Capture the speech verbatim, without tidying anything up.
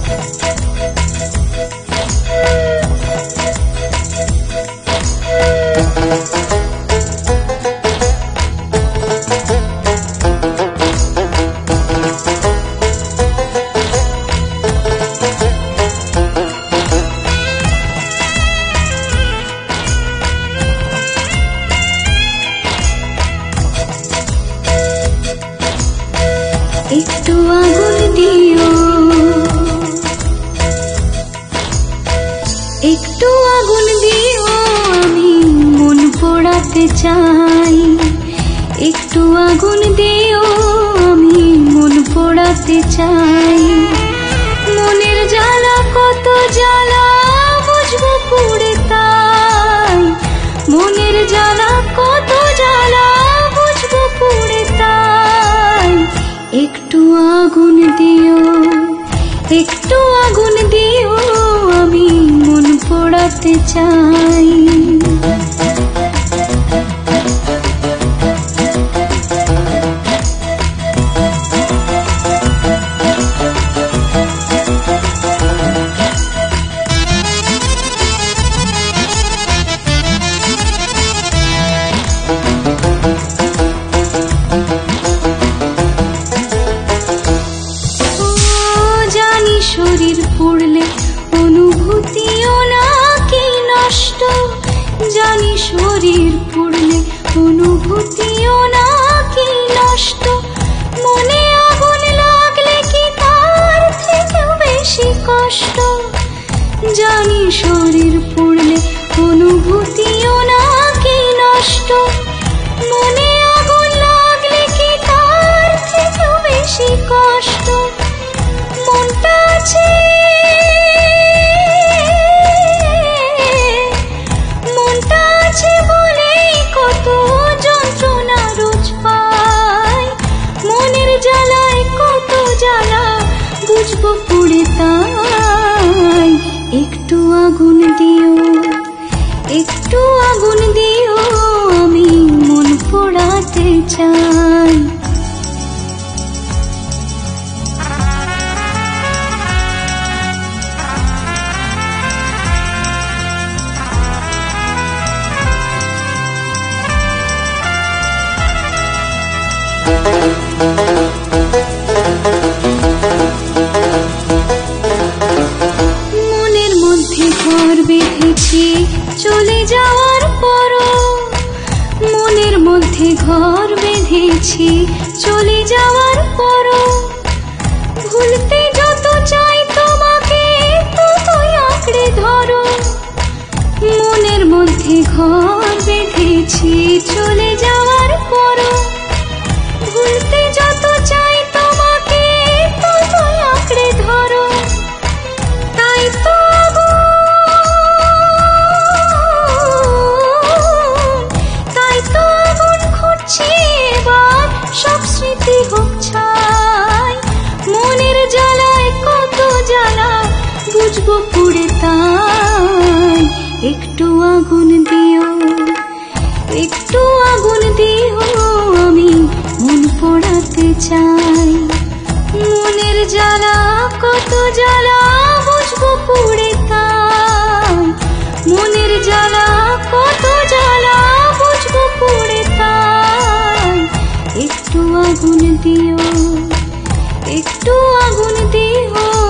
একটু আগুন দিও, একটু আগুন দিও, আমি মন পোড়াতে চাই। একটু আগুন দিও, আমি মন পোড়াতে চাই। মনের জ্বালা কত জ্বালা বুঝবো পুড়ে তাই। মনের জ্বালা কত জ্বালা বুঝবো পুড়ে তাই। একটু আগুন দিও, একটু আগুন দিও, আমি মন পোড়াতে চাই। শরীর পুড়লে অনুভূতিও নাকি নষ্ট। জানি শরীর পুড়লে অনুভূতিও নাকি নষ্ট। মনে আগুন লাগলে কি তার থেকেও বেশি কষ্ট। জানি শরীর পুড়লে অনুভূতিও নাকি নষ্ট। মনে আগুন লাগলে কি তার থেকেও বেশি কষ্ট। মনটা আছে, মনটা আছে বলেই কত যন্ত্রণা রোজ পাই। মনের জ্বালায় কত জ্বালা বুঝবো পুড়ে তাই। একটু আগুন দিও, একটু আগুন দিও, আমি মন পোড়াতে চাই। মনের মধ্যে ঘর বেঁধেছি চলে যাওয়ার পরও। মনের মধ্যে ঘর বেঁধেছি চলে যাওয়ার পরও। ভুলতে যত চাই তোমাকে ততই আঁকড়ে ধরো। মনের মধ্যে ঘর বেঁধেছি চলে যাওয়ার পরও। ভুলতে যত চাই তোমাকে ততই আঁকড়ে ধরো। তাই তো তাই তো আগুন খুঁজছি এবার, সব স্মৃতি হোক ছাই। মনের জ্বালায় কত জ্বালা বুঝবো পুড়ে তাই। একটু আগুন দিও, একটু আগুন দিও, আমি মন পোড়াতে চাই। মনের জ্বালা কত জ্বালা বুঝবো পুড়ে তাই। মনের জ্বালা কত জ্বালা বুঝবো পুড়ে তাই। একটু আগুন দিও, একটু আগুন দিও,